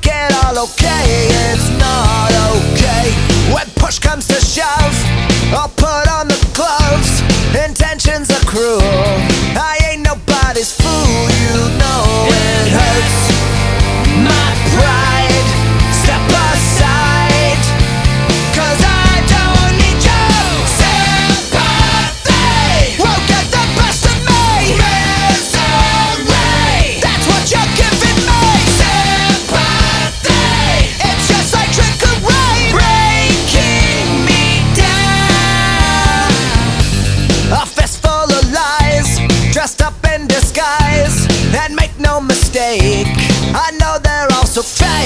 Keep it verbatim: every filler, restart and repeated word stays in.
make it all okay. It's not okay when push comes to shove. I'll put on the gloves. Intentions are cruel. I ain't nobody's fool. You know it hurts my pride. Step aside, 'cause I don't need your sympathy. Won't get the best of me. Misery, that's what you're giving me. Sympathy, it's just like trickery, breaking me down. A fistful of lies, dressed up in disguise. And make no mistake, I know they're also fake.